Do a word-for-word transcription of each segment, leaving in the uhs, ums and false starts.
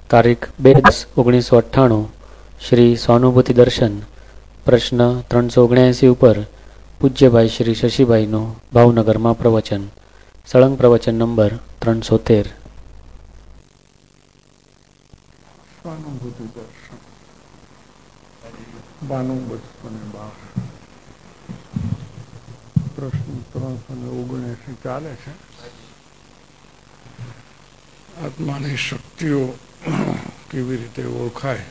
તારીખ બે દસ ઓગણીસો અઠ્ઠાણું શ્રી સ્વાનુભૂતિ દર્શન પ્રશ્ન ત્રણસો ઓગણ્યાએંસી ઉપર પૂજ્યભાઈ શ્રી શશીભાઈનું ભાવનગરમાં પ્રવચન. સળંગ પ્રવચન નંબર ત્રણસો તેર. સ્વાનુભૂતિ દર્શન બાનું બસો ને બાર પ્રશ્ન ત્રણસો ને ઓગણએસી ચાલે છે. આત્માની શક્તિઓ કેવી રીતે ઓળખાય,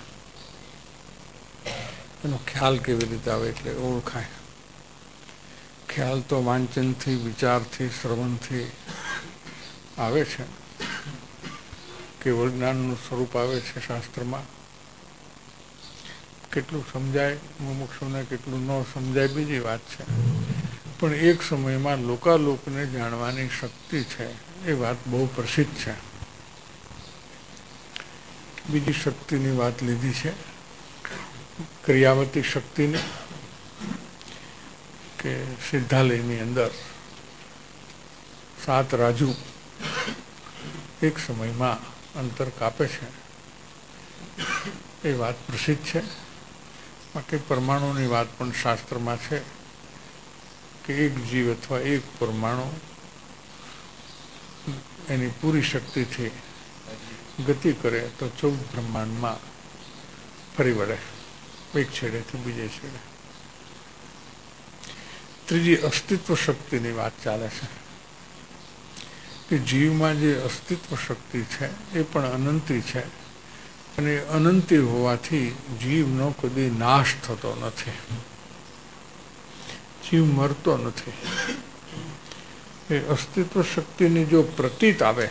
એનો ખ્યાલ કેવી રીતે આવે એટલે ઓળખાય. ખ્યાલ તો વાંચનથી, વિચારથી, શ્રવણથી આવે છે. કેવળ જ્ઞાનનું સ્વરૂપ આવે છે શાસ્ત્રમાં. કેટલું સમજાય મુમુક્ષુને, કેટલું ન સમજાય બીજી વાત છે. પણ એક સમયમાં લોકાલોકને જાણવાની શક્તિ છે એ વાત બહુ પ્રસિદ્ધ છે. બીજી શક્તિની વાત લીધી છે, ક્રિયાવતી શક્તિની, કે સિદ્ધાલયની અંદર સાત રાજુ એક સમયમાં અંતર કાપે છે એ વાત પ્રસિદ્ધ છે. બાકી પરમાણુની વાત પણ શાસ્ત્રમાં છે કે એક જીવ અથવા એક પરમાણુ એની પૂરી શક્તિથી ગતિ કરે તો ચૌદ બ્રહ્માંડમાં ફરી વળે, એક છેડેથી બીજે છેડે. ત્રીજી અસ્તિત્વ શક્તિની વાત ચાલે છે કે જીવમાં જે અસ્તિત્વ શક્તિ છે એ પણ અનંતી છે, અને અનંતી હોવાથી જીવનો કદી નાશ થતો નથી, જીવ મરતો નથી. એ અસ્તિત્વ શક્તિની જો પ્રતીત આવે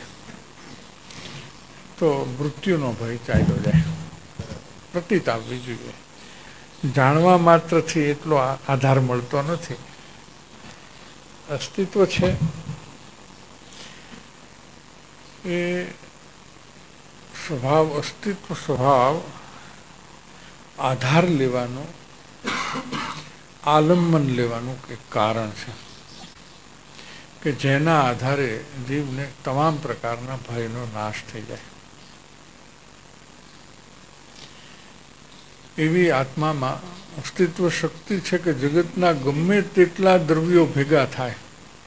તો મૃત્યુનો ભય ચાલ્યો જાય. પ્રતીત આવવી જોઈએ. જાણવા માત્રથી એટલો આધાર મળતો નથી. અસ્તિત્વ છે એ સ્વભાવ, અસ્તિત્વ સ્વભાવ આધાર લેવાનું, આલંબન લેવાનું એક કારણ છે કે જેના આધારે જીવને તમામ પ્રકારના ભયનો નાશ થઈ જાય. એવી આત્મામાં અસ્તિત્વ શક્તિ છે કે જગતના ગમે તેટલા દ્રવ્યો ભેગા થાય,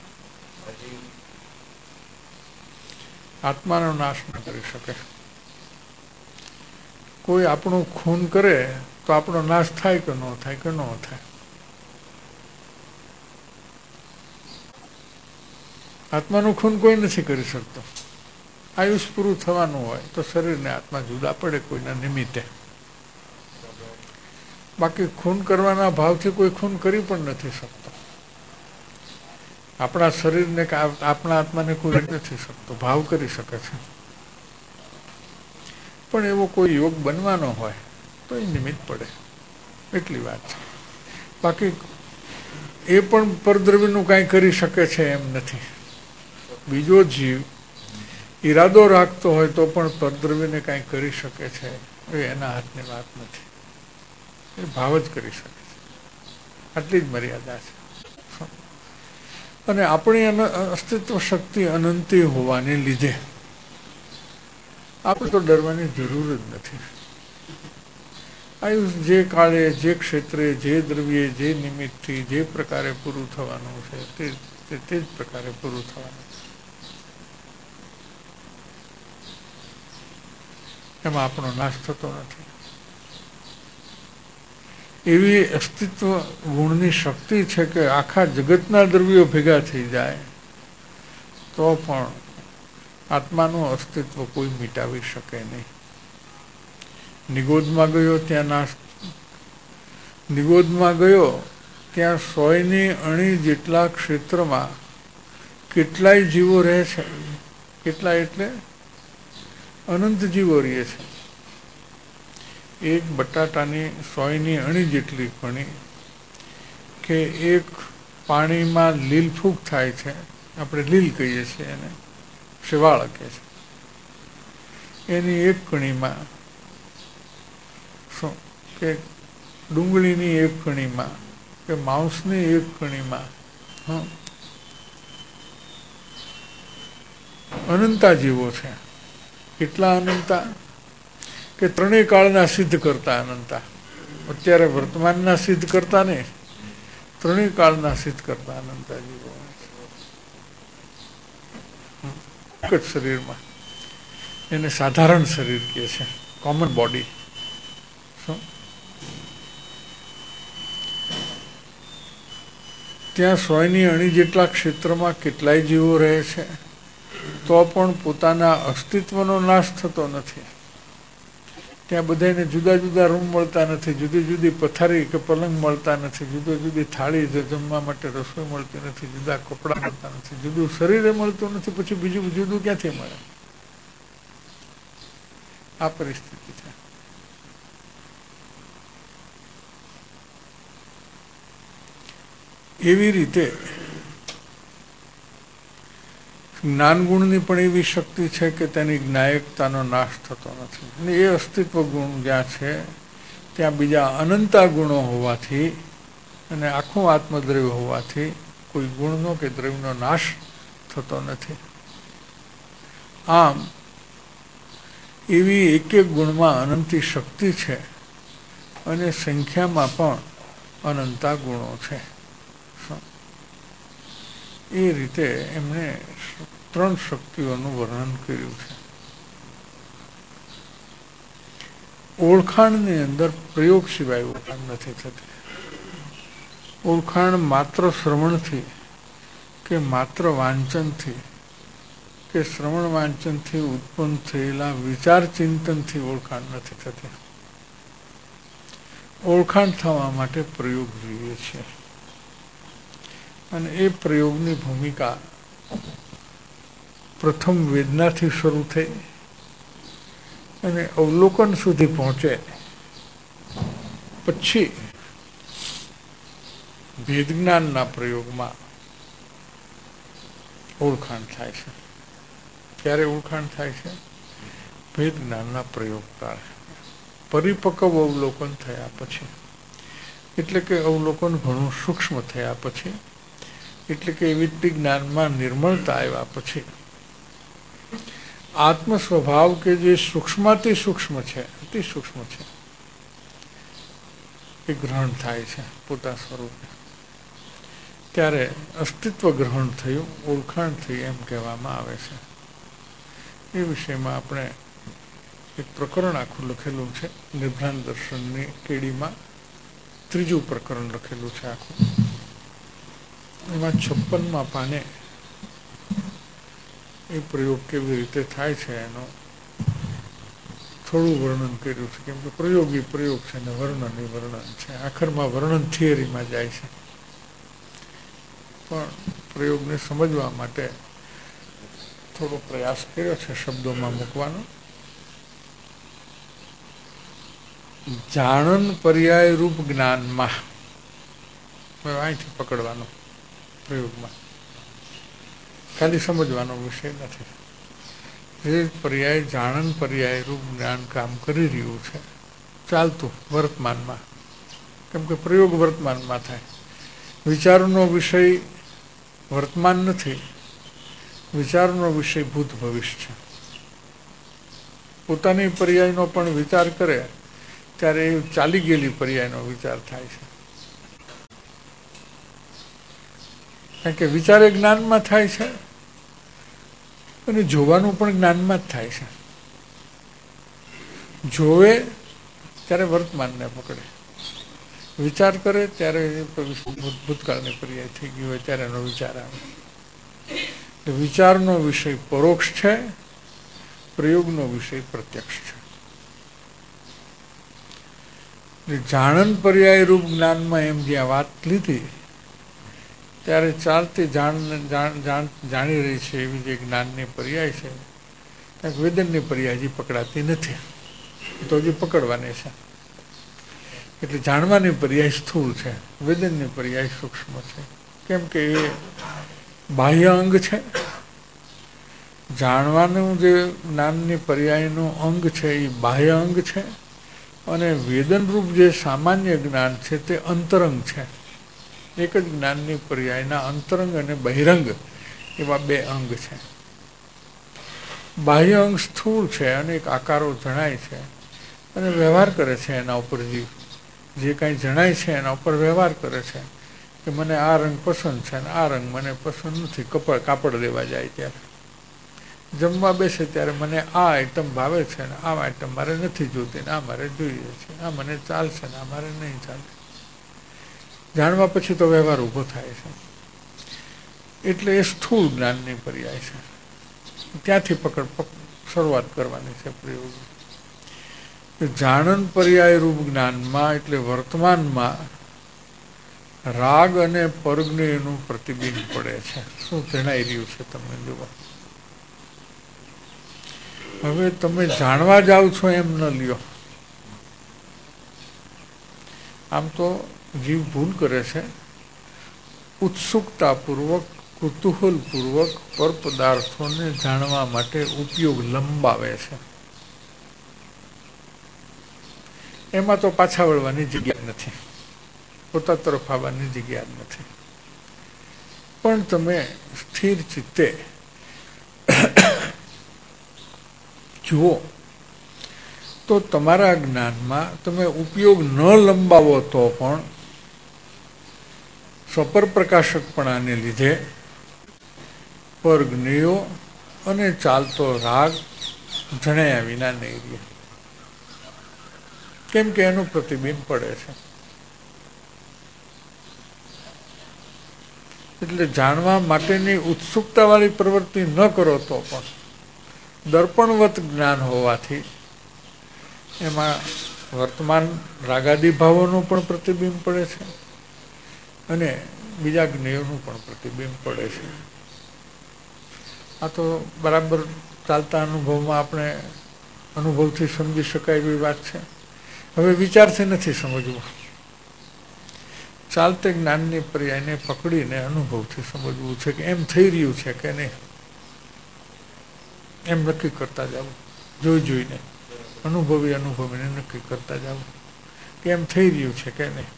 આત્માનો નાશ ન કરી શકે. કોઈ આપણું ખૂન કરે તો આપણો નાશ થાય કે ન થાય કે ન થાય. આત્માનું ખૂન કોઈ નથી કરી શકતો. આયુષ પૂરું થવાનું હોય તો શરીરને આત્મા જુદા પડે કોઈના નિમિત્તે. બાકી ખૂન કરવાના ભાવથી કોઈ ખૂન કરી પણ નથી શકતો. આપણા શરીરને કે આપણા આત્માને કોઈ નથી શકતો. ભાવ કરી શકે છે, પણ એવો કોઈ યોગ બનવાનો હોય તો એ નિમિત્ત પડે, એટલી વાત છે. બાકી એ પણ પરદ્રવ્યનું કાંઈ કરી શકે છે એમ નથી. બીજો જીવ ઈરાદો રાખતો હોય તો પણ પરદ્રવ્યને કાંઈ કરી શકે છે એ એના હાથની વાત નથી. એ ભાવ જ કરી શકે છે, આટલી જ મર્યાદા છે. અને આપણી અસ્તિત્વ શક્તિ અનંતી હોવાને લીધે આપણે તો ડરવાની જરૂર જ નથી. આયુષ જે કાળે, જે ક્ષેત્રે, જે દ્રવ્યે, જે નિમિત્તથી જે પ્રકારે પૂરું થવાનું છે તે તે જ પ્રકારે પૂરું થવાનું છે. એમાં આપણો નાશ થતો નથી. એવી અસ્તિત્વ ગુણની શક્તિ છે કે આખા જગતના દ્રવ્યો ભેગા થઈ જાય તો પણ આત્માનું અસ્તિત્વ કોઈ મિટાવી શકે નહીં. નિગોદમાં ગયો ત્યાં નાશ, નિગોદમાં ગયો ત્યાં સોયની અણી જેટલા ક્ષેત્રમાં કેટલાય જીવો રહે છે. કેટલાય એટલે અનંત જીવો રહે છે. એક બટાટાની સોયની અણી જેટલી કણી કે એક પાણીમાં લીલ ફૂગ થાય છે, આપણે લીલ કહીએ છીએ એને, શેવાળ કહે છે, એની એક કણીમાં શું કે ડુંગળીની એક કણીમાં કે માંસની એક કણીમાં હ અનંતા જીવો છે. કેટલા અનંતા? કે ત્રણેય કાળના સિદ્ધ કરતા અનંતા. અત્યારે વર્તમાનના સિદ્ધ કરતા ને ત્રણેય કાળના સિદ્ધ કરતા અનંતાજી એક જ શરીરમાં. એને સાધારણ શરીર કહે છે, કોમન બોડી. શું ત્યાં સોયની અણી જેટલા ક્ષેત્રમાં કેટલાય જીવો રહે છે, તો પણ પોતાના અસ્તિત્વનો નાશ થતો નથી. ત્યાં બધાને જુદા જુદા રૂમ મળતા નથી, જુદી જુદી પથારી કે પલંગ મળતા નથી, જુદી જુદી થાળી જમવા માટે રસોઈ મળતી નથી, જુદા કપડાં મળતા નથી, જુદું શરીરે મળતું નથી, પછી બીજું જુદું ક્યાંથી મળે? આ પરિસ્થિતિ છે. એવી રીતે જ્ઞાન ગુણની પણ એવી શક્તિ છે કે તેની જ્ઞાયકતાનો નાશ થતો નથી. અને એ અસ્તિત્વ ગુણ જ્યાં છે ત્યાં બીજા અનંતા ગુણો હોવાથી અને આખું આત્મદ્રવ્ય હોવાથી કોઈ ગુણનો કે દ્રવ્યનો નાશ થતો નથી. આમ એવી એક એક ગુણમાં અનંતી શક્તિ છે અને સંખ્યામાં પણ અનંતા ગુણો છે. એ રીતે એમણે ત્રણ શક્તિઓનું વર્ણન કર્યું છે. ઓળખાણની અંદર પ્રયોગ સિવાય ઓળખાણ નથી થતી. ઓળખાણ માત્ર શ્રવણથી કે માત્ર વાંચનથી કે શ્રવણ વાંચનથી ઉત્પન્ન થયેલા વિચાર ચિંતનથી ઓળખાણ નથી થતી. ઓળખાણ થવા માટે પ્રયોગ જોઈએ છે. અને એ પ્રયોગની ભૂમિકા પ્રથમ વેદનાથી શરૂ થઈ અને અવલોકન સુધી પહોંચે, પછી ભેદજ્ઞાનના પ્રયોગમાં ઓળખાણ થાય છે. ક્યારે ઓળખાણ થાય છે? ભેદજ્ઞાનના પ્રયોગ કાળે, પરિપક્વ અવલોકન થયા પછી. એટલે કે અવલોકન ઘણું સૂક્ષ્મ થયા પછી, એટલે કે વિત્તિ જ્ઞાનમાં નિર્મળતા આવ્યા પછી આત્મ સ્વભાવ કે જે સૂક્ષ્માતિ સૂક્ષ્મ છે, અતિ સૂક્ષ્મ છે, એ ગ્રહણ થાય છે પોતા સ્વરૂપે. ત્યારે અસ્તિત્વ ગ્રહણ થયું, ઓળખાણ થઈ એમ કહેવામાં આવે છે. એ વિષયમાં આપણે એક પ્રકરણ આખું લખેલું છે, નિર્ભ્રાંત દર્શનની કેડીમાં ત્રીજું પ્રકરણ લખેલું છે આખું. એમાં છપ્પનમાં પાને એ પ્રયોગ કેવી રીતે થાય છે એનું થોડું વર્ણન કર્યું છે. કેમ કે પ્રયોગી પ્રયોગ છે ને વર્ણન એ વર્ણન છે. આખરમાં વર્ણન થિયરીમાં જાય છે, પણ પ્રયોગને સમજવા માટે થોડો પ્રયાસ કર્યો છે શબ્દોમાં મૂકવાનો. જાણન પર્યાય રૂપ જ્ઞાનમાં, અહીંથી પકડવાનો પ્રયોગમાં, ખાલી સમજવાનો વિષય નથી. એ પર્યાય જાણન પર્યાય રૂપ જ્ઞાન કામ કરી રહ્યું છે ચાલતું વર્તમાનમાં. કેમ કે પ્રયોગ વર્તમાનમાં થાય. વિચારનો વિષય વર્તમાન નથી, વિચારનો વિષય ભૂત ભવિષ્ય છે. પોતાની પર્યાયનો પણ વિચાર કરે ત્યારે એ ચાલી ગયેલી પર્યાયનો વિચાર થાય છે. કારણ કે વિચાર એ જ્ઞાનમાં થાય છે અને જોવાનું પણ જ્ઞાનમાં જ થાય છે. જોવે ત્યારે વર્તમાનને પકડે, વિચાર કરે ત્યારે ભૂતકાળની પર્યાય થઈ ગઈ હોય ત્યારે એનો વિચાર આવે. વિચારનો વિષય પરોક્ષ છે, પ્રયોગનો વિષય પ્રત્યક્ષ છે. જાણન પર્યાય રૂપ જ્ઞાનમાં એમ જ્યાં વાત લીધી ત્યારે ચાલતી જાણ જાણી રહી છે એવી જે જ્ઞાનની પર્યાય છે, ત્યાં વેદનની પર્યાય હજી પકડાતી નથી, તો હજી પકડવાની છે. એટલે જાણવાની પર્યાય સ્થૂળ છે, વેદનની પર્યાય સૂક્ષ્મ છે. કેમ કે એ બાહ્ય અંગ છે. જાણવાનું જે જ્ઞાનની પર્યાયનું અંગ છે એ બાહ્ય અંગ છે, અને વેદનરૂપ જે સામાન્ય જ્ઞાન છે તે અંતરંગ છે. એક જ જ્ઞાનની પર્યાયના અંતરંગ અને બહિરંગ એવા બે અંગ છે. બાહ્ય અંગ સ્થૂળ છે, અનેક આકારો જણાય છે, અને વ્યવહાર કરે છે એના ઉપર જીવ. જે કાંઈ જણાય છે એના ઉપર વ્યવહાર કરે છે કે મને આ રંગ પસંદ છે અને આ રંગ મને પસંદ નથી. કપડ કાપડ લેવા જાય ત્યારે, જમવા બેસે ત્યારે મને આ આઈટમ ભાવે છે ને આ આઈટમ મારે નથી જોતી ને આ મારે જોઈએ છે, આ મને ચાલશે ને આ મારે નહીં ચાલે. જાણવા પછી તો વ્યવહાર ઊભો થાય છે. એટલે એ સ્થૂળ જ્ઞાનની પર્યાય છે. ત્યાંથી પકડ શરૂઆત કરવાની છે પ્રયોગ. જાણન પર્યાય રૂપ જ્ઞાનમાં એટલે વર્તમાનમાં રાગ અને પરજ્ઞેયનું પ્રતિબિંબ પડે છે. શું જણાઈ રહ્યું છે તમને જુઓ. હવે તમે જાણવા જાઓ છો એમ ન લ્યો. આમ તો જીવ ભૂલ કરે છે. ઉત્સુકતાપૂર્વક કુતૂહલપૂર્વક પર પદાર્થોને જાણવા માટે ઉપયોગ લંબાવે છે. એમાં તો પાછા વળવાની જગ્યા નથી, પોતા તરફ આવવાની જગ્યા જ નથી. પણ તમે સ્થિર ચિત્તે જુઓ તો તમારા જ્ઞાનમાં તમે ઉપયોગ ન લંબાવો તો પણ સ્વપર પ્રકાશકપણાને લીધે પરજ્ઞેયો અને ચાલતો રાગ જણાયા વિના નહીં રહે. કેમ કે એનું પ્રતિબિંબ પડે છે. એટલે જાણવા માટેની ઉત્સુકતાવાળી પ્રવૃત્તિ ન કરો તો પણ દર્પણવત જ્ઞાન હોવાથી એમાં વર્તમાન રાગાદી ભાવોનું પણ પ્રતિબિંબ પડે છે અને બીજા જ્ઞેયોનું પણ પ્રતિબિંબ પડે છે. આ તો બરાબર ચાલતા અનુભવમાં આપણે અનુભવથી સમજી શકાય એવી વાત છે. હવે વિચારથી નથી સમજવું. ચાલતે જ્ઞાનની પર્યાયને પકડીને અનુભવથી સમજવું છે કે એમ થઈ રહ્યું છે કે નહીં, એમ નક્કી કરતા જવું. જોઈ જોઈને અનુભવી અનુભવીને નક્કી કરતા જવું કે એમ થઈ રહ્યું છે કે નહીં.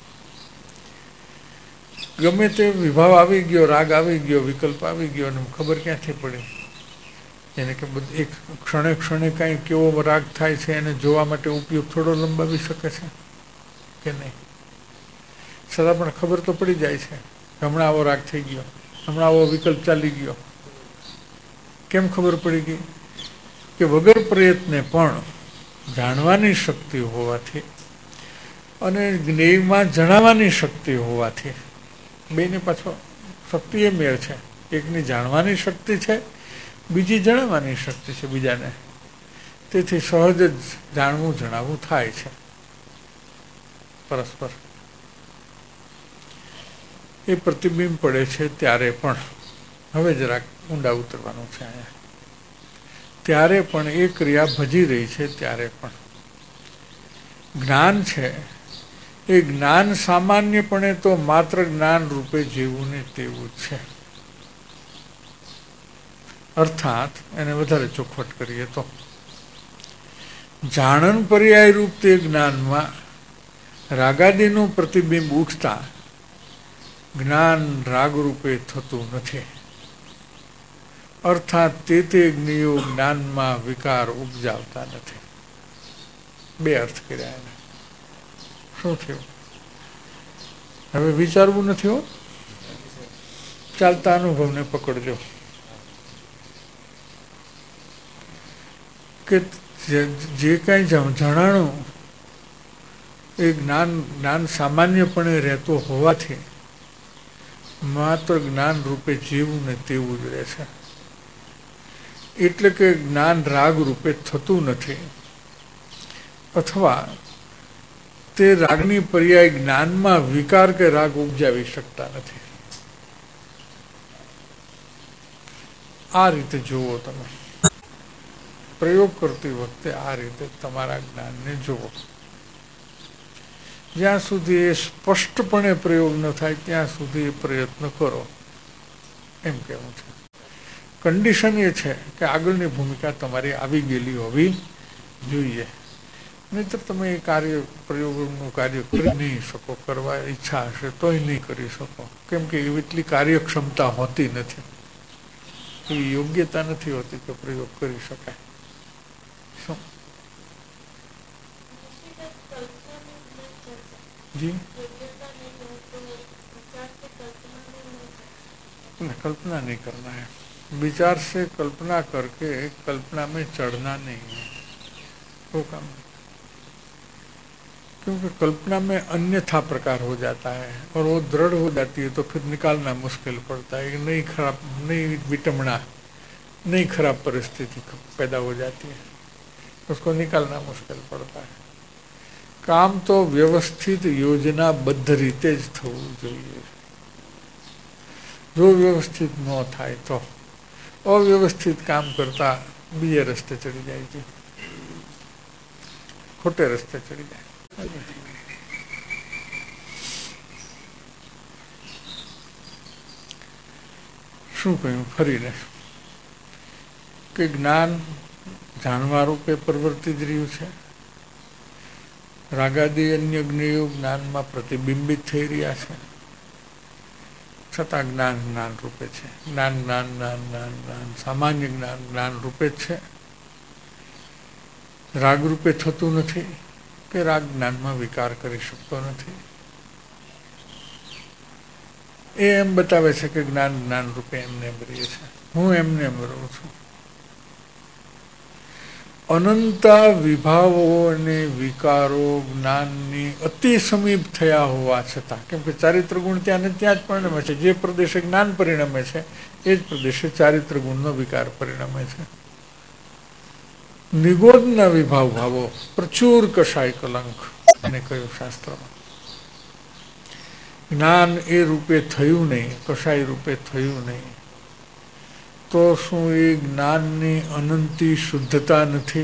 ગમે તે વિભાવ આવી ગયો, રાગ આવી ગયો, વિકલ્પ આવી ગયો અને ખબર ક્યાંથી પડી એને કે એક ક્ષણે ક્ષણે કાંઈ કેવો રાગ થાય છે એને જોવા માટે ઉપયોગ થોડો લંબાવી શકે છે કે નહીં. છતાં પણ ખબર તો પડી જાય છે હમણાં આવો રાગ થઈ ગયો, હમણાં આવો વિકલ્પ ચાલી ગયો. કેમ ખબર પડી ગઈ? કે વગર પ્રયત્ને પણ જાણવાની શક્તિ હોવાથી અને જ્ઞેયમાં જણાવવાની શક્તિ હોવાથી બેની પાછો શક્તિ એ મેળ છે. એકની જાણવાની શક્તિ છે, બીજી જણાવવાની શક્તિ છે બીજાને. તેથી સહજ જ જાણવું જણાવવું થાય છે પરસ્પર. એ પ્રતિબિંબ પડે છે ત્યારે પણ, હવે જરાક ઊંડા ઉતરવાનું છે અહીંયા, ત્યારે પણ એ ક્રિયા ભજી રહી છે ત્યારે પણ જ્ઞાન છે એ જ્ઞાન સામાન્યપણે તો માત્ર જ્ઞાન રૂપે જેવું ને તેવું જ છે. અર્થાત એને વધારે ચોખવટ કરીએ તો જાણન પર્યાય રૂપ તે જ્ઞાનમાં રાગાદીનું પ્રતિબિંબ ઉઠતા જ્ઞાન રાગરૂપે થતું નથી. અર્થાત તે તે જ્ઞેયો જ્ઞાનમાં વિકાર ઉપજાવતા નથી. બે અર્થ કર્યા એને. શું થયું? હવે વિચારવું નથી હો, ચાલતા અનુભવને પકડજો. કે જે કાંઈ જણાણું એ જ્ઞાન જ્ઞાન સામાન્યપણે રહેતો હોવાથી માત્ર જ્ઞાન રૂપે જેવું ને તેવું જ રહે છે. એટલે કે જ્ઞાન રાગ રૂપે થતું નથી, અથવા તે રાગની પર્યાય જ્ઞાનમાં વિકાર કે રાગ ઉપજાવી શકતા નથી. આ રીતે જુઓ તમે પ્રયોગ કરતી વખતે, આ રીતે તમારા જ્ઞાનને જુઓ. જ્યાં સુધી એ સ્પષ્ટપણે પ્રયોગ ન થાય ત્યાં સુધી એ પ્રયત્ન કરો એમ કહેવું છે. કન્ડિશન એ છે કે આગળની ભૂમિકા તમારી આવી ગયેલી હોવી જોઈએ, નહીંતર તમે એ કાર્ય પ્રયોગનું કાર્ય કરી નહીં શકો. કરવા ઈચ્છા હશે તોય નહીં કરી શકો, કેમ કે એટલી કાર્યક્ષમતા હોતી નથી, એવી યોગ્યતા નથી હોતી કે પ્રયોગ કરી શકાય. શું जी कल्पना नहीं करना है, विचार से कल्पना करके कल्पना में चढ़ना नहीं है, वो काम नहीं। क्योंकि कल्पना में अन्यथा प्रकार हो जाता है और वो दृढ़ हो जाती है तो फिर निकालना मुश्किल पड़ता है। नई खराब नई विटमना नई खराब परिस्थिति पैदा हो जाती है, उसको निकालना मुश्किल पड़ता है। काम तो व्यवस्थित योजनाबद्ध रीते ज थવું જોઈએ। जो व्यवस्थित न थाय तो अव्यवस्थित काम करता बीजे रस्ते चढ़ी जाए છે, खोटे रस्ते चढ़ी जाए। શું કહ્યું ફરીને કે જ્ઞાન જાણવા રૂપે પ્રવર્તી જ રહ્યું છે, રાગાદી અન્ય જ્ઞેયો જ્ઞાનમાં પ્રતિબિંબિત થઈ રહ્યા છે, છતાં જ્ઞાન જ્ઞાન રૂપે છે। જ્ઞાન જ્ઞાન જ્ઞાન જ્ઞાન જ્ઞાન સામાન્ય જ્ઞાન જ્ઞાન રૂપે જ છે, રાગ રૂપે થતું નથી કે રાગ જ્ઞાનમાં વિકાર કરી શકતો નથી। એ એમ બતાવે છે કે જ્ઞાન જ્ઞાન રૂપે એમને એમ રહે છે, હું એમને એમ રહું છું। અનંતા વિભાવો અને વિકારો જ્ઞાનની અતિ સમીપ થયા હોવા છતાં, કેમ કે ચારિત્ર ગુણ ત્યાં ને ત્યાં જ પરિણમે છે, જે પ્રદેશે જ્ઞાન પરિણમે છે એ જ પ્રદેશે ચારિત્ર ગુણનો વિકાર પરિણમે છે। નિગોદના વિભાવ ભાવો પ્રચુર કષાય કલંક એને કહ્યું શાસ્ત્રમાં। જ્ઞાન એ રૂપે થયું નહીં, કષાય રૂપે થયું નહીં, તો શું એ જ્ઞાનની અનંતી શુદ્ધતા નથી?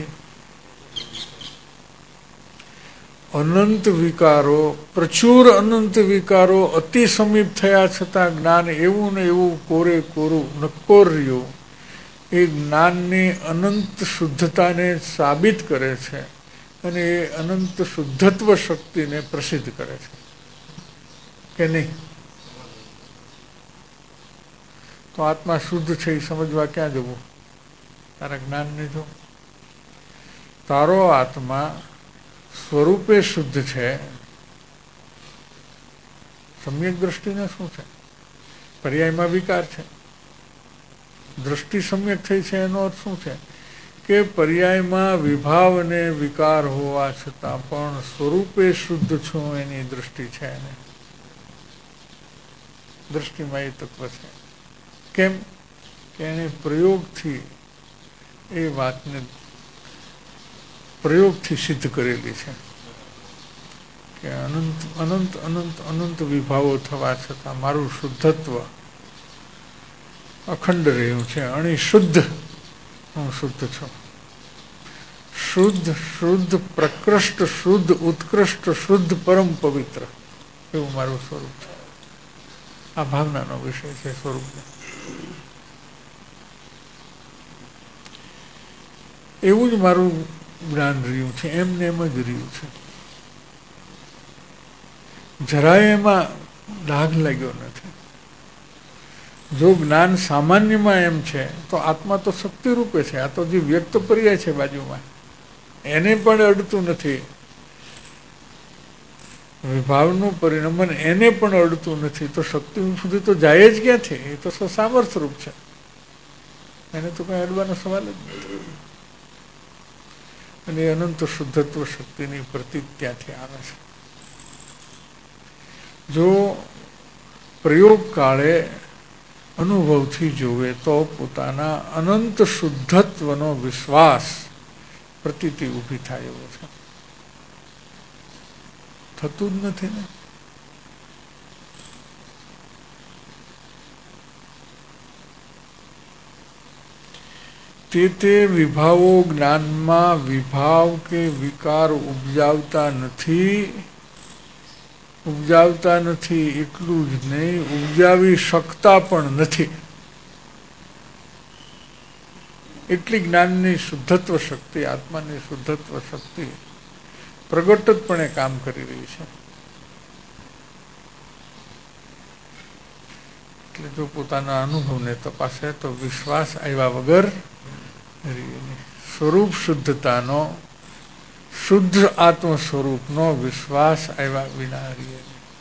અનંત વિકારો પ્રચુર અનંત વિકારો અતિ સમીપ થયા છતાં જ્ઞાન એવું ને એવું કોરે કોરું નક્કોર રહ્યું, એ જ્ઞાનની અનંત શુદ્ધતાને સાબિત કરે છે અને એ અનંત શુદ્ધત્વ શક્તિને પ્રસિદ્ધ કરે છે કે નહીં? તો આત્મા શુદ્ધ છે એ સમજવા ક્યાં જવું? તારા જ્ઞાનને જો તારો આત્મા સ્વરૂપે શુદ્ધ છે, સમ્યક દ્રષ્ટિને શું છે? પર્યાયમાં વિકાર છે, દ્રષ્ટિ સમ્યક થઈ છે એનો અર્થ શું છે? કે પર્યાયમાં વિભાવ અને વિકાર હોવા છતાં પણ સ્વરૂપે શુદ્ધ છું એની દ્રષ્ટિ છે એને, દ્રષ્ટિમાં એ તત્વ છે। કેમ કે એને પ્રયોગથી એ વાતને પ્રયોગથી સિદ્ધ કરેલી છે કે અનંત અનંત અનંત અનંત વિભાવો થવા છતાં મારું શુદ્ધત્વ અખંડ રહ્યું છે, અણી શુદ્ધ હું શુદ્ધ છું। શુદ્ધ શુદ્ધ પ્રકૃષ્ટ શુદ્ધ ઉત્કૃષ્ટ શુદ્ધ પરમ પવિત્ર એવું મારું સ્વરૂપ છે। આ ભાવનાનો વિષય છે સ્વરૂપનો। એવું જ મારું જ્ઞાન રહ્યું છે, એમને એમ જ રહ્યું છે, જરાય એમાં દાગ લાગ્યો નથી। જો જ્ઞાન સામાન્યમાં એમ છે તો આત્મા તો શક્તિ રૂપે છે, આ તો જે વ્યક્ત પર્યાય છે બાજુમાં એને પણ અડતું નથી, વિભાવનું પરિણમન એને પણ અડતું નથી, તો શક્તિ સુધી તો જાય જ ક્યાંથી? એ તો સામર્થ્ય રૂપ છે, એને તો કઈ અડવાનો સવાલ જ નથી। અને અનંત શુદ્ધત્વ શક્તિની પ્રતીત ત્યાંથી આવે છે। જો પ્રયોગ કાળે અનુભવથી જોવે તો પોતાના અનંત શુદ્ધત્વનો વિશ્વાસ પ્રતીતિ ઊભી થાય એવો છે, થતું જ નથી ને। તે તે વિભાવો જ્ઞાનમાં વિભાવ કે વિકાર ઉપજાવતા નથી, ઉપજાવતા નથી એટલું જ નહીં, ઉપજાવી શકતા પણ નથી। એટલી જ્ઞાનની શુદ્ધત્વ શક્તિ, આત્માની શુદ્ધત્વ શક્તિ પ્રગટતપણે કામ કરી રહી છે। એટલે જો પોતાના અનુભવને તપાસે તો વિશ્વાસ આવ્યા વગર સ્વરૂપ શુદ્ધતાનો શુદ્ધ આત્મ સ્વરૂપનો વિશ્વાસ આવ્યા વિના રહીએ.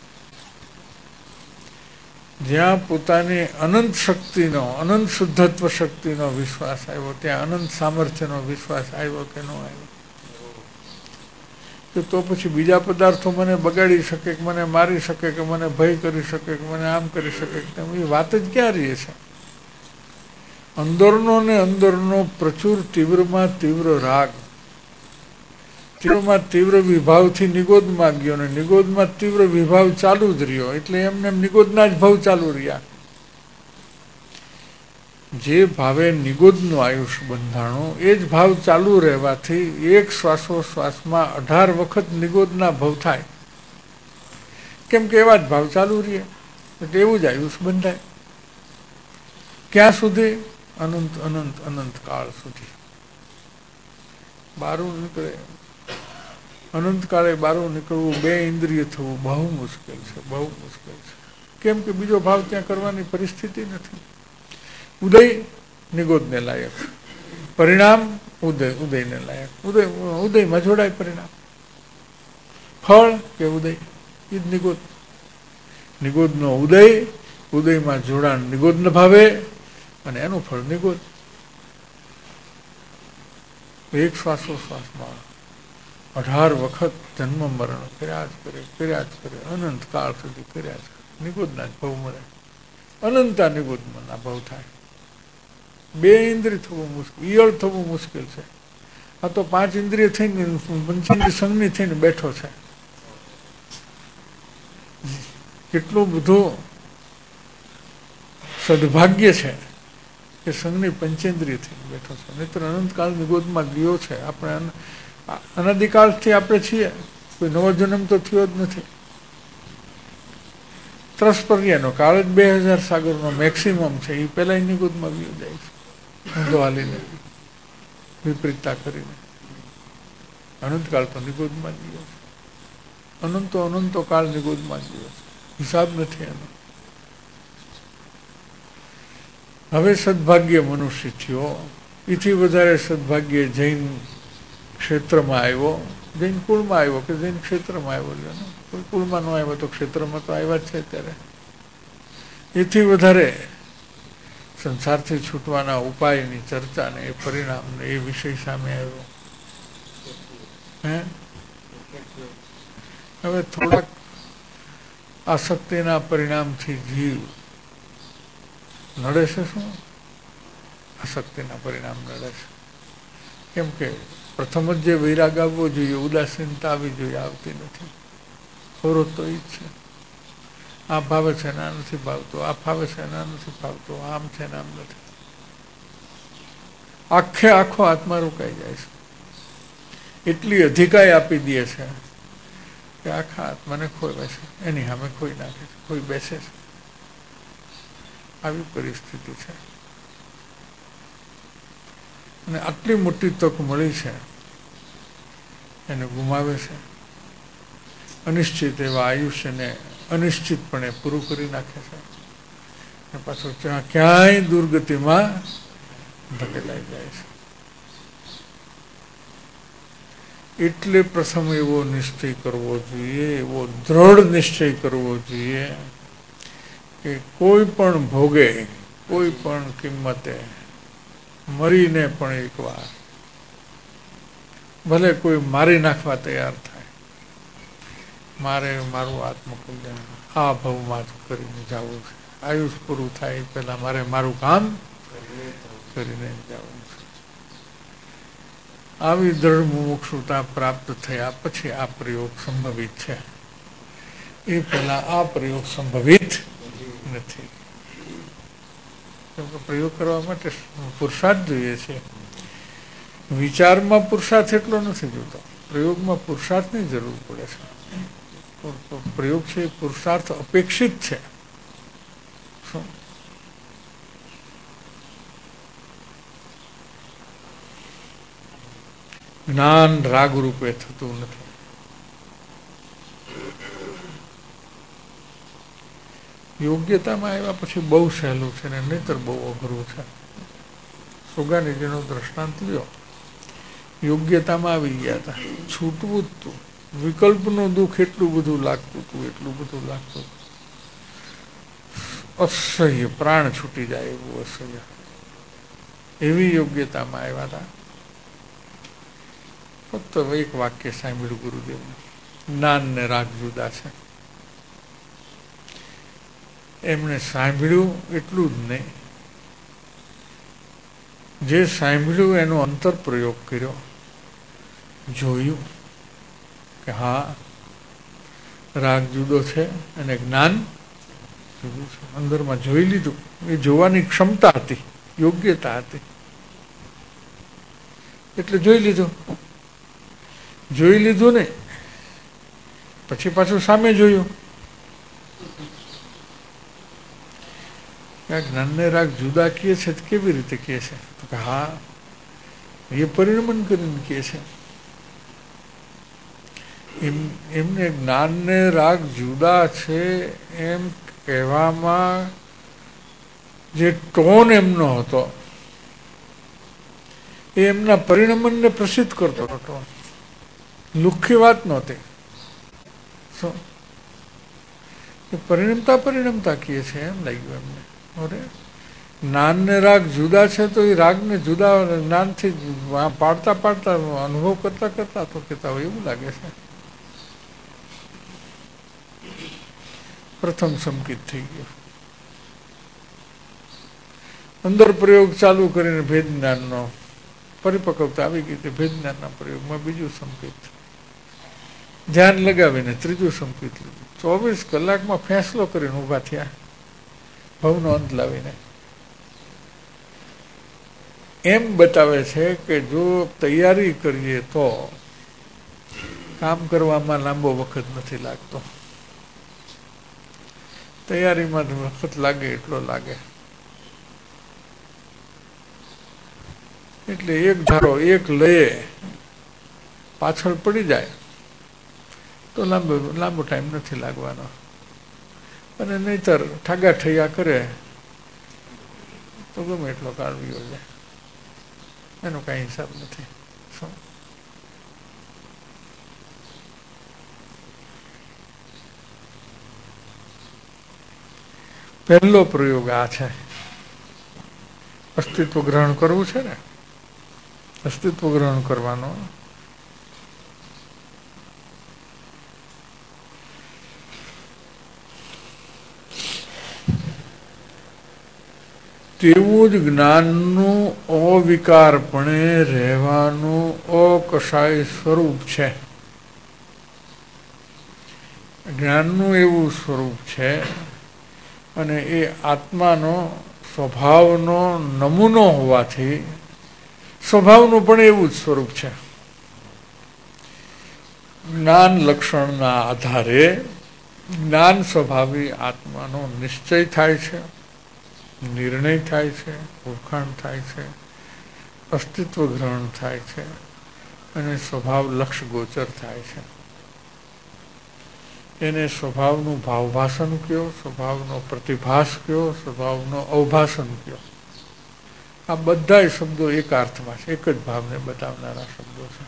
જ્યાં પોતાની અનંત શક્તિનો અનંત શુદ્ધત્વ શક્તિનો વિશ્વાસ આવ્યો ત્યાં અનંત સામર્થ્યનો વિશ્વાસ આવ્યો કે ન આવ્યો? કે તો પછી બીજા પદાર્થો મને બગાડી શકે, કે મને મારી શકે, કે મને ભય કરી શકે, કે મને આમ કરી શકે, એ વાત જ ક્યાં રહે છે? અંદરનો ને અંદરનો પ્રચુર તીવ્રમાં તીવ્ર રાગ, તીવ્રમાં તીવ્ર વિભાવથી નિગોદમાં ગયો ને નિગોદમાં તીવ્ર વિભાવ ચાલુ જ રહ્યો, એટલે એમને એમ નિગોદના જ ભાવ ચાલુ રહ્યા. જે ભાવે નિગોદનું આયુષ્ય બંધાણું એ જ ભાવ ચાલુ રહેવાથી એક શ્વાસોશ્વાસમાં અઢાર વખત નિગોદના ભાવ થાય. કેમ કે એવા જ ભાવ ચાલુ રહે, એટલે એવું જ આયુષ્ય બંધાય. ક્યાં સુધી? અનંત અનંત અનંત કાળ સુધી. બારું નીકળે, અનંત કાળે બારું નીકળવું, બે ઇન્દ્રિય થવું બહુ મુશ્કેલ છે, બહુ મુશ્કેલ છે. કેમ કે બીજો ભાવ ત્યાં કરવાની પરિસ્થિતિ નથી. ઉદય નિગોદને લાયક, પરિણામ ઉદય ઉદયને લાયક. ઉદય ઉદયમાં જોડાય પરિણામ, ફળ કે ઉદય એ જ નિગોદ. નિગોદનો ઉદય, ઉદયમાં જોડાણ નિગોદ ન ભાવે અને એનું ફળ નિગોદ. એક શ્વાસોશ્વાસમાં અઢાર વખત જન્મ મરણ કર્યા જ કરે, કર્યા જ કરે, અનંત કાળ સુધી કર્યા જ કરે. નિગોદના જ ભાવ મળે, અનંતા નિગોદના ભાવ થાય. બે ઇન્દ્રિય થવું મુશ્કેલ, ઈયળ થવું મુશ્કેલ છે. આ તો પાંચ ઇન્દ્રિય થઈને પંચેન્દ્રિય સંઘની થઈને બેઠો છે. કેટલું બધું સદભાગ્ય છે કે સંઘની પંચેન્દ્રિય થઈને બેઠો છે. નહીતર અનંતકાળ નિગોદમાં ગયો છે. આપણે અનાદિકાળથી આપણે છીએ, કોઈ નવો જન્મ તો થયો જ નથી. ત્રસ્પર્યાનો કાળ જ બે હજાર સાગરનો મેક્સિમમ છે. એ પહેલા નિગોદમાં ગયો જાય છે, ઊંધો હાલીને, વિપરીતતા કરીને. અનંતકાળ તો નિગોદમાં જ ગયો છે. અનંતો અનંતો કાળ નિગોદમાં જ ગયો છે, હિસાબ નથી એનો. હવે સદભાગ્ય મનુષ્ય થયો, એથી વધારે સદભાગ્ય જૈન ક્ષેત્રમાં આવ્યો, જૈન કુળમાં આવ્યો કે જૈન ક્ષેત્રમાં આવ્યો. લ્યો ને, કોઈ કુળમાં ન આવ્યો તો ક્ષેત્રમાં તો આવ્યા જ છે ત્યારે. એથી વધારે સંસારથી છૂટવાના ઉપાયની ચર્ચા ને એ પરિણામ ને એ વિષય સામે આવ્યો. હે હવે થોડાક આસક્તિના પરિણામથી જીવ નડે છે. શું આસક્તિના પરિણામ નડે છે? કેમ કે પ્રથમ જ જે વૈરાગ આવવો જોઈએ, ઉદાસીનતા આવી જોઈએ, આવતી નથી. અવરોધ તો એ જ છે. આ ભાવે છે ને આ નથી ભાવતો, આ ફાવે છે ને આ નથી ભાવતો, આમ છે ને આમ નથી. આખે આખો આત્મા રોકાઈ જાય છે. એટલી અધિકાય આપી દે છે કે આખા આત્માને ખોઈ બેસે, એની સામે ખોઈ નાખે છે, કોઈ બેસે છે. આવી પરિસ્થિતિ છે. અને આટલી મોટી તક મળી છે એને ગુમાવે છે. અનિશ્ચિત એવા આયુષ્યને અનિશ્ચિતપણે પૂરું કરી નાખે છે. અને પાછું ત્યાં ક્યાંય દુર્ગતિમાં ધકેલાઈ જાય છે. એટલે પ્રથમ એવો નિશ્ચય કરવો જોઈએ, એવો દ્રઢ નિશ્ચય કરવો જોઈએ કે કોઈ પણ ભોગે, કોઈ પણ કિંમતે મરીને પણ એકવાર, ભલે કોઈ મારી નાખવા તૈયાર થાય, મારે મારું આત્મકલ્યાણ આ ભાવમાં જ કરીને જવું છે. આયુષ પૂરું થાય પહેલા મારે મારું કામ કરીને જવું છે. આવી દ્રઢ મુમુક્ષુતા પ્રાપ્ત થયા પછી આ પ્રયોગ સંભવિત છે. એ પહેલા આ પ્રયોગ સંભવિત નથી. પ્રયોગ કરવા માટે પુરુષાર્થ જોઈએ છે. વિચારમાં પુરુષાર્થ એટલો નથી જોતો, પ્રયોગમાં પુરુષાર્થની જરૂર પડે છે. પ્રયોગ છે એ પુરુષાર્થ અપેક્ષિત છે. શું જ્ઞાન રાગ રૂપે થતું નથી. યોગ્યતામાં આવ્યા પછી બહુ સહેલું છે ને નહીતર બહુ અઘરું છે. સુગાનીજીનો દ્રષ્ટાંત લ્યો. યોગ્યતામાં આવી ગયા હતા. છૂટવું જ તું. વિકલ્પનું દુઃખ એટલું બધું લાગતું હતું, એટલું બધું લાગતું હતું, અસહ્ય, પ્રાણ છૂટી જાય એવું અસહ્ય. એવી યોગ્યતામાં આવ્યા હતા. ફક્ત એક વાક્ય સાંભળ્યું ગુરુદેવનું, જ્ઞાન ને રાગ જુદા છે. એમણે સાંભળ્યું એટલું જ નહીં, જે સાંભળ્યું એનો અંતર પ્રયોગ કર્યો, જોયું કે હા રાગ જુદો છે અને જ્ઞાન જુદું છે. અંદરમાં જોઈ લીધું. એ જોવાની ક્ષમતા હતી, યોગ્યતા હતી, એટલે જોઈ લીધું. જોઈ લીધું ને પછી પાછું સામે જોયું. જ્ઞાનને રાગ જુદા કહે છે, કેવી રીતે કહે છે? તો હા, એ પરિણમન કરીને કહે છે. એમ એમને જ્ઞાનને રાગ જુદા છે એમ કહેવામાં જે ટોન એમનો હતો એ એમના પરિણમનને પ્રસિદ્ધ કરતો હતો ટોન. લુખ્ખી વાત નહોતી. શું પરિણમતા પરિણમતા કહે છે એમ લાગ્યું એમને. અરે જ્ઞાન ને રાગ જુદા છે તો એ રાગને જુદા જ્ઞાનથી પાડતા પાડતા અનુભવ કરતા કરતા તો કહેતા હોય એવું લાગે છે. પ્રથમ સંકિત થઈ ગયો. અંદર પ્રયોગ ચાલુ કરીને ભેદ જ્ઞાનનો પરિપક્વતા આવી ગઈ. ભેદ જ્ઞાનના પ્રયોગમાં બીજું સંકેત, ધ્યાન લગાવીને ત્રીજું સંકેત લીધું. ચોવીસ કલાકમાં ફેંસલો કરીને ઉભા થયા, ભવનો અંત લાવીને. એમ બતાવે છે કે જો તૈયારી કરીએ તો કામ કરવામાં લાંબો વખત નથી લાગતો. તૈયારીમાં વખત લાગે એટલો લાગે. એટલે એક ધારો એક લયે પાછળ પડી જાય તો લાંબો લાંબો ટાઈમ નથી લાગવાનો. અને નહીતર ઠાગા ઠૈયા કરે તો ગમે એટલો કાળ વીયો જાય, એનો કાંઈ હિસાબ નથી. શું પહેલો પ્રયોગ આ છે. અસ્તિત્વ ગ્રહણ કરવું છે ને, અસ્તિત્વ ગ્રહણ કરવાનો. તેવું જ જ્ઞાનનું અવિકારપણે રહેવાનું અકશાય સ્વરૂપ છે. જ્ઞાનનું એવું સ્વરૂપ છે અને એ આત્માનો સ્વભાવનો નમૂનો હોવાથી સ્વભાવનું પણ એવું જ સ્વરૂપ છે. જ્ઞાન લક્ષણના આધારે જ્ઞાન સ્વભાવી આત્માનો નિશ્ચય થાય છે, નિર્ણય થાય છે, ઓળખાણ થાય છે, અસ્તિત્વ ગ્રહણ થાય છે અને સ્વભાવ લક્ષ ગોચર થાય છે. એને સ્વભાવનું ભાવભાષણ કયો, સ્વભાવનો પ્રતિભાસ કયો, સ્વભાવનો અવભાષણ કયો. આ બધા શબ્દો એક અર્થમાં છે, એક જ ભાવને બતાવનારા શબ્દો છે.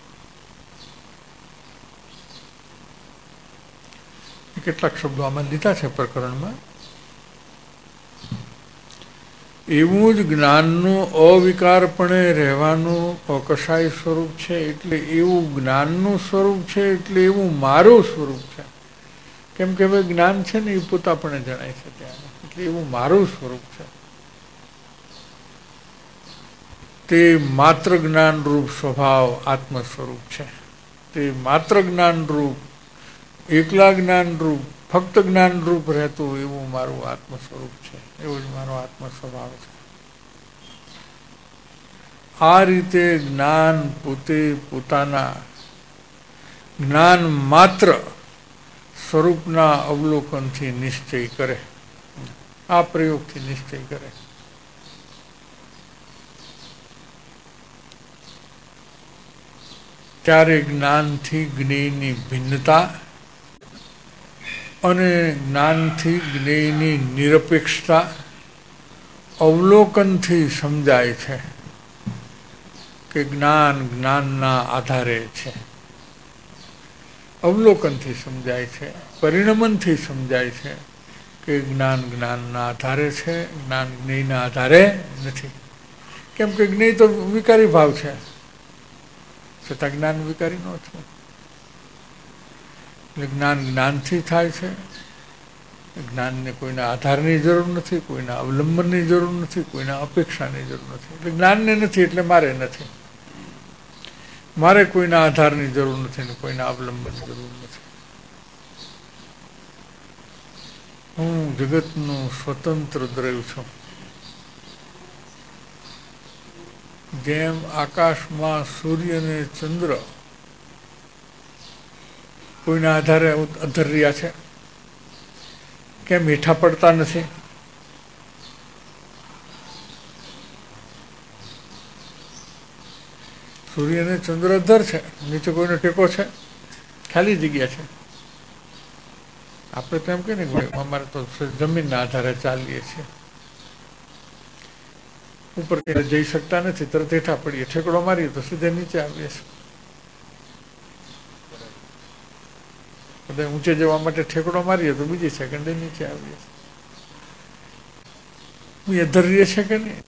કેટલાક શબ્દો આમાં લીધા છે પ્રકરણમાં. એવું જ જ્ઞાનનું અવિકારપણે રહેવાનું અકશાય સ્વરૂપ છે. એટલે એવું જ્ઞાનનું સ્વરૂપ છે, એટલે એવું મારું સ્વરૂપ છે. કેમ કે હવે જ્ઞાન છે ને એ પોતાપણે જણાય છે ત્યાં, એટલે એવું મારું સ્વરૂપ છે. તે માત્ર જ્ઞાન રૂપ સ્વભાવ આત્મ સ્વરૂપ છે. તે માત્ર જ્ઞાન રૂપ, એકલા જ્ઞાન રૂપ, ફક્ત જ્ઞાન રૂપ રહેતું એવું મારું આત્મ સ્વરૂપ છે. એવો જ મારો આત્મ સ્વભાવ છે. આ રીતે જ્ઞાન પોતે પોતાના જ્ઞાન માત્ર સ્વરૂપના અવલોકનથી નિશ્ચય કરે, આ પ્રયોગથી નિશ્ચય કરે. ત્યારે જ્ઞાનથી જ્ઞેયની ભિન્નતા અને જ્ઞાનથી જ્ઞેયની નિરપેક્ષતા અવલોકનથી સમજાય છે કે જ્ઞાન જ્ઞાનના આધારે છે, અવલોકનથી સમજાય છે, પરિણમનથી સમજાય છે કે જ્ઞાન જ્ઞાનના આધારે છે, જ્ઞાન જ્ઞેયના આધારે નથી. કેમ કે જ્ઞેય તો વિકારી ભાવ છે, છતાં જ્ઞાન વિકારી ન છે. એટલે જ્ઞાન જ્ઞાનથી થાય છે. જ્ઞાનને કોઈના આધારની જરૂર નથી, કોઈના અવલંબનની જરૂર નથી, કોઈના અપેક્ષાની જરૂર નથી. એટલે જ્ઞાનને નથી એટલે મારે નથી. મારે કોઈના આધારની જરૂર નથી ને કોઈના અવલંબનની જરૂર નથી. હું જગતનું સ્વતંત્ર દ્રવ્ય છું. જેમ આકાશમાં સૂર્ય અને ચંદ્ર કોઈના આધારે અધર રહ્યા છે, કેમ હેઠા પડતા નથી? સૂર્ય અને ચંદ્ર અધર છે, નીચે કોઈનો ટેકો છે? ખાલી જગ્યા છે. આપણે તો એમ કે ને અમારે તો જમીનના આધારે ચાલીએ છીએ, ઉપર જઈ શકતા નથી, તરત હેઠા પડીએ, ઠેકડો મારીએ તો સીધે નીચે આવીએ છીએ. બધા ઊંચે જવા માટે ઠેકડો મારીએ તો બીજી સેકન્ડે નીચે આવીએ છીએ. અધર રહીએ છે કે નહીં?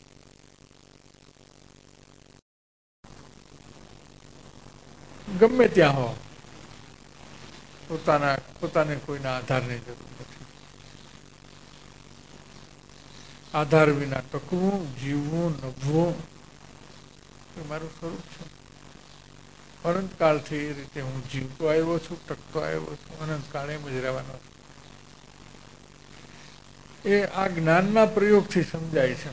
ગમે ત્યાં હો, પોતાના પોતાને કોઈના આધારની જરૂર નથી. આધાર વિના ટકવું, જીવવું, નભવું એ મારું સ્વરૂપ છે. અનંતકાળથી એ રીતે હું જીવતો આવ્યો છું, ટકતો આવ્યો છું, અનંતકાળ એમ જ રહેવાનો છું. એ આ જ્ઞાનના પ્રયોગથી સમજાય છે.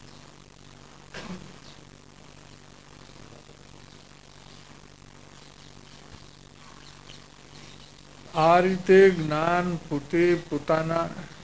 આ રીતે જ્ઞાન પોતે પોતાના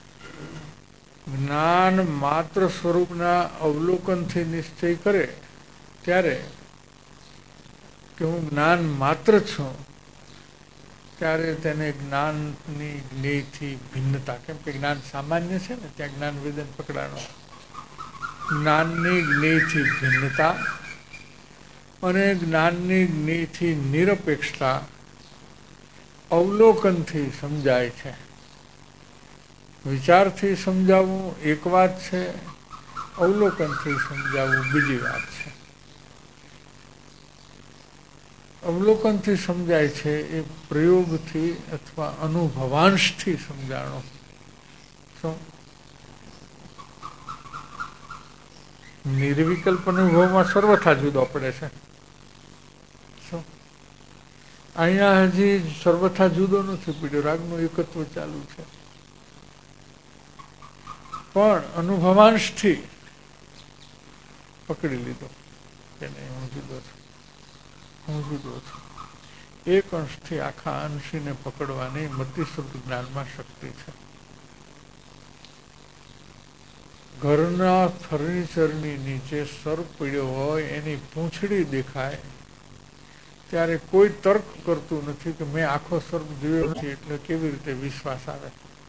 જ્ઞાન માત્ર સ્વરૂપના અવલોકનથી નિશ્ચય કરે ત્યારે કે હું જ્ઞાન માત્ર છું, ત્યારે તેને જ્ઞાનની જ્ઞેયથી ભિન્નતા, કેમ કે જ્ઞાન સામાન્ય છે ને, ત્યાં જ્ઞાન વેદન પકડાનો, જ્ઞાનની જ્ઞેયથી ભિન્નતા અને જ્ઞાનની જ્ઞેયથી નિરપેક્ષતા અવલોકનથી સમજાય છે. વિચારથી સમજાવવું એક વાત છે, અવલોકનથી સમજાવવું બીજી વાત છે. અવલોકનથી સમજાય છે એ પ્રયોગથી અથવા અનુભવાંશથી સમજાણો. શું નિર્વિકલ્પ અનુભવમાં સર્વથા જુદો પડે છે. શું અહીંયા હજી સર્વથા જુદો નથી પડ્યો, રાગનું એકત્વ ચાલુ છે, પણ અનુભવાંશથી પકડી લીધો કે નહીં, હું જુદો છું, હું જુદો છું. એક અંશથી આખા અંશીને પકડવાની મતિસ્વરૂપ જ્ઞાનમાં શક્તિ છે. ઘરના ફર્નિચરની નીચે સર્પ પડ્યો હોય, એની પૂંછડી દેખાય ત્યારે કોઈ તર્ક કરતું નથી કે મેં આખો સર્પ જોયો નથી, એટલે કેવી રીતે વિશ્વાસ આવે?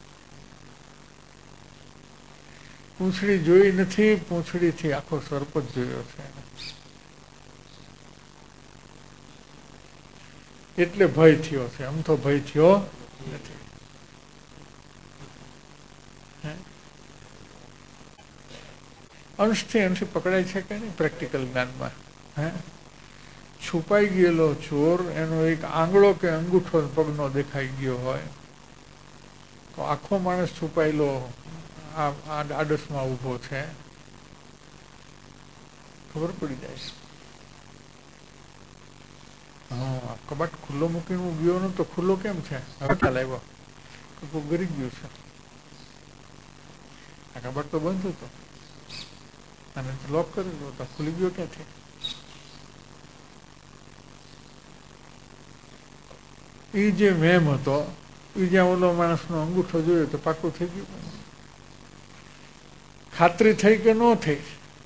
પૂંછડી જોઈ નથી, પૂંછડીથી આખો સર્પ જ જોયો છે એટલે ભય થયો છે. આમ તો ભય થયો નથી. અંશથી અંશથી પકડાય છે કે નહીં પ્રેક્ટિકલ જ્ઞાનમાં? હે છુપાઈ ગયેલો ચોર, એનો એક આંગળો કે અંગૂઠો પગનો દેખાઈ ગયો હોય તો આખો માણસ છુપાયેલો આ આડસમાં ઊભો છે, ખબર પડી જાય છે. હા, કબાટ ખુલ્લો મૂકીને હું ગયો ને તો ખુલ્લો કેમ છે? હવે ખ્યાલ આવ્યો કે કોઈ ગરી ગયું છે. આ કબાટ તો બંધ હતો અને લોક કરેલો હતો, ખુલી ગયો ક્યાંથી? એ જે વેમ હતો, એ જ્યાં ઓલો માણસનો અંગૂઠો જોયો તો પાકું થઈ ગયું. ખાતરી થઈ કે ન થઈ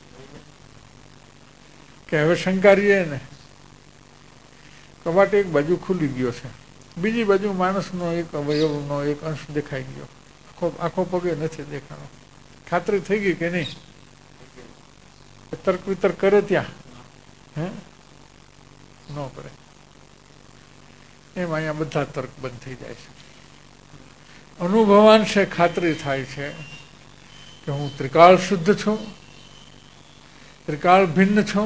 કે હવે શંકારીએ ને? કબાટ એક બાજુ ખુલી ગયો છે, બીજી બાજુ માણસનો એક અવયવનો એક અંશ દેખાઈ ગયો, આખો આખો પગે નથી દેખાણો. ખાતરી થઈ ગઈ કે નહીં? તર્ક વિતર્ક કરે ત્યાં હે ન કરે. એમ અહીંયા બધા તર્ક બંધ થઈ જાય છે. અનુભવાંશે ખાતરી થાય છે કે હું ત્રિકાળ શુદ્ધ છું, ત્રિકાળ ભિન્ન છું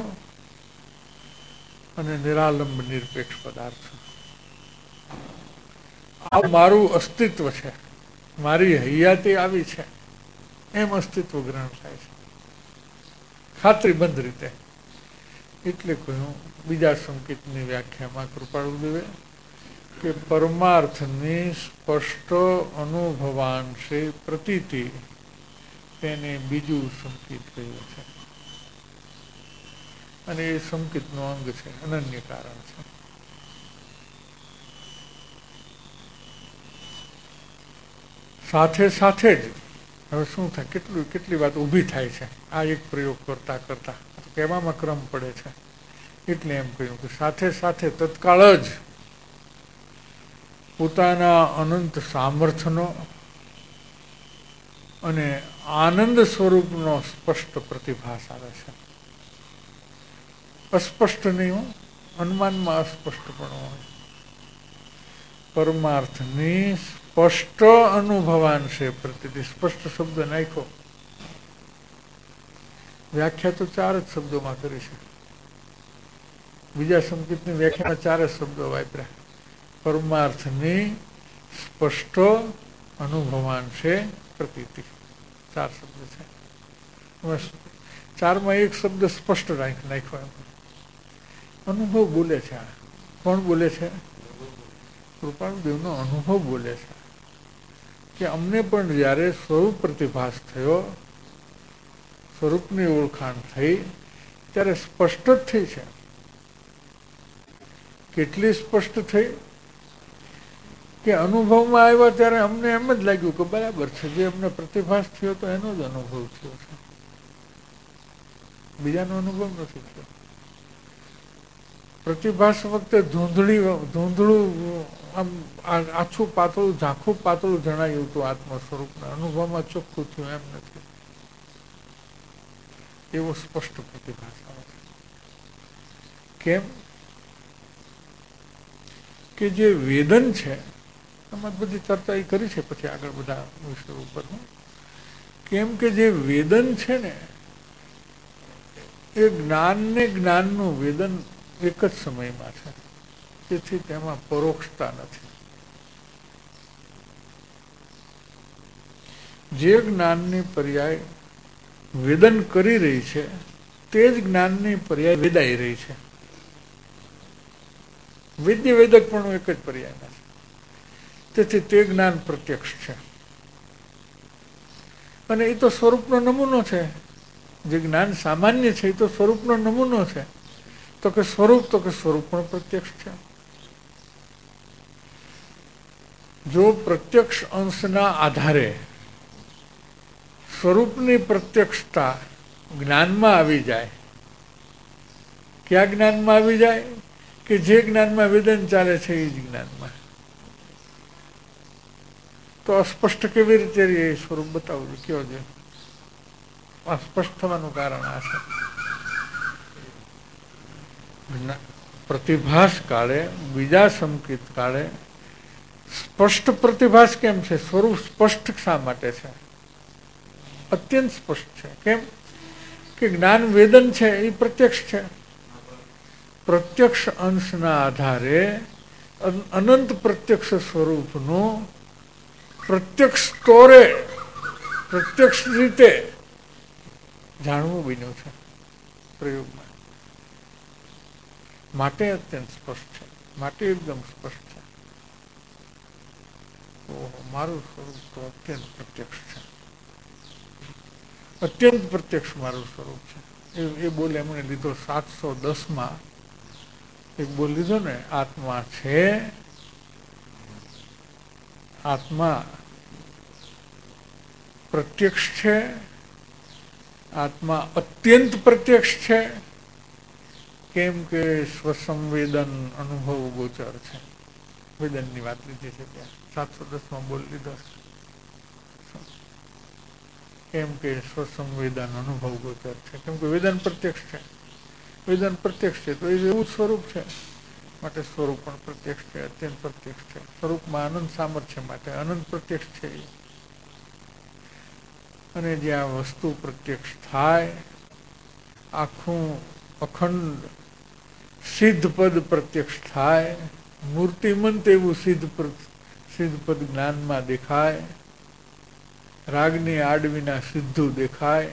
અને નિરાલંબ નિરપેક્ષ પદાર્થ છું. આ મારું અસ્તિત્વ છે, મારી હૈયાતી આવી છે, એમ અસ્તિત્વ ગ્રહણ થાય છે ખાતરીબંધ રીતે. એટલે કહ્યું બીજા સંકેતની વ્યાખ્યામાં કૃપાળુદેવે કે પરમાર્થની સ્પષ્ટ અનુભવાંશે પ્રતીતિ તેને બીજું સંકેત કહ્યું છે અને એ સંકેતનું અંગ છે, અનન્ય કારણ છે. સાથે સાથે જ હવે શું થાય, કેટલું કેટલી વાત ઊભી થાય છે આ એક પ્રયોગ કરતા કરતા, કહેવામાં ક્રમ પડે છે. એટલે એમ કહ્યું કે સાથે સાથે તત્કાળ જ પોતાના અનંત સામર્થ્યનો અને આનંદ સ્વરૂપનો સ્પષ્ટ પ્રતિભાસ આવે છે. અસ્પષ્ટ નહીં, અનુમાનમાં અસ્પષ્ટ પણ હોય. પરમાર્થની સ્પષ્ટ અનુભવાંશે પ્રતિ, સ્પષ્ટ શબ્દ નાખ્યો. વ્યાખ્યા તો ચાર જ શબ્દોમાં કરી છે. બીજા સંકેતની વ્યાખ્યામાં ચાર જ શબ્દો વાપર્યા. પરમાર્થની સ્પષ્ટ અનુભવાંશે પ્રતીતિ, ચાર શબ્દ છે. ચારમાં એક શબ્દ સ્પષ્ટ નાખ્યો એમ. અનુભવ બોલે છે. આ કોણ બોલે છે? કૃપાળુદેવનો અનુભવ બોલે છે કે અમને પણ જ્યારે સ્વરૂપ પ્રતિભાસ થયો, સ્વરૂપની ઓળખાણ થઈ, ત્યારે સ્પષ્ટ જ થઈ છે. કેટલી સ્પષ્ટ થઈ કે અનુભવમાં આવ્યા ત્યારે અમને એમ જ લાગ્યું કે બરાબર છે, જે અમને પ્રતિભાસ થયો તો એનો જ અનુભવ થયો છે, બીજાનો અનુભવ નથી થયો. પ્રતિભાસ વખતે ધૂંધળી ધૂંધળું આમ આછું પાતળું ઝાંખું પાતળું જણાયું હતું આત્મ સ્વરૂપના. અનુભવમાં ચોખ્ખું થયું એમ નથી. એવો સ્પષ્ટ પ્રતિભાસ આવે છે. કેમ કે જે વેદન છે, એમાં બધી ચર્ચા એ કરી છે પછી આગળ બધા વિષયો ઉપર. કેમ કે જે વેદન છે ને એ જ્ઞાન ને જ્ઞાનનું વેદન એક જ સમયમાં છે, તેથી તેમાં પરોક્ષતા નથી. જે જ્ઞાનની પર્યાય વેદન કરી રહી છે તે જ જ્ઞાનની પર્યાય વેદાઈ રહી છે. વેદ્ય વેદક પણ એક જ પર્યાયના છે, તેથી તે જ્ઞાન પ્રત્યક્ષ છે. અને એ તો સ્વરૂપનો નમૂનો છે. જે જ્ઞાન સામાન્ય છે એ તો સ્વરૂપનો નમૂનો છે. તો કે સ્વરૂપ તો કે સ્વરૂપ પણ પ્રત્યક્ષ છે. જો પ્રત્યક્ષ અંશના આધારે સ્વરૂપની પ્રત્યક્ષતા જ્ઞાનમાં આવી જાય, ક્યાં જ્ઞાનમાં આવી જાય કે જે જ્ઞાનમાં વેદન ચાલે છે એ જ જ્ઞાનમાં, તો અસ્પષ્ટ કેવી રીતે એ સ્વરૂપ બતાવવું કયો છે? અસ્પષ્ટ થવાનું કારણ આ છે. પ્રતિભાસ કાળે, બીજા સંકેત કાળે સ્પષ્ટ પ્રતિભાસ કેમ છે? સ્વરૂપ સ્પષ્ટ શા માટે છે? અત્યંત સ્પષ્ટ છે. કેમ કે જ્ઞાન વેદન છે એ પ્રત્યક્ષ છે. પ્રત્યક્ષ અંશના આધારે અનંત પ્રત્યક્ષ સ્વરૂપનું પ્રત્યક્ષ તોરે પ્રત્યક્ષ રીતે જાણવું બન્યું છે પ્રયોગમાં. માટે અત્યંત સ્પષ્ટ છે, માટે એકદમ સ્પષ્ટ છે. ઓહો, મારું સ્વરૂપ તો અત્યંત પ્રત્યક્ષ છે, અત્યંત પ્રત્યક્ષ મારું સ્વરૂપ છે. એ બોલ એમણે લીધો સાતસો દસ માં એક બોલ લીધો ને, આત્મા છે, આત્મા પ્રત્યક્ષ છે, આત્મા અત્યંત પ્રત્યક્ષ છે. કેમ કે સ્વસંવેદન અનુભવ ગોચર છે. વેદનની વાત લીધી છે ત્યાં સાતસો દસ માં બોલ લીધો. કેમ કે સ્વસંવેદન અનુભવ ગોચર છે. કેમ કે વેદન પ્રત્યક્ષ છે. વેદન પ્રત્યક્ષ છે તો એ એવું સ્વરૂપ છે. માટે સ્વરૂપ પણ પ્રત્યક્ષ છે, અત્યંત પ્રત્યક્ષ છે. સ્વરૂપમાં અનંત સામર્થ્ય માટે અનંત પ્રત્યક્ષ છે. અને જ્યાં વસ્તુ પ્રત્યક્ષ થાય, આખું અખંડ સિદ્ધ પદ પ્રત્યક્ષ થાય, મૂર્તિમંત એવું સિદ્ધ સિદ્ધ પદ જ્ઞાનમાં દેખાય, રાગની આડવીના સિદ્ધું દેખાય,